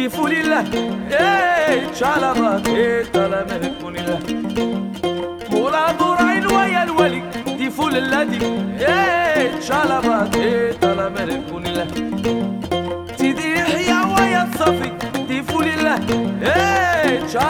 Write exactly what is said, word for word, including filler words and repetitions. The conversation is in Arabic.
دي فول الله ايه شالبات ايه تلامر كون الله مولا دور عين ويا الولي دي فول الله دي ايه شالبات ايه تلامر كون الله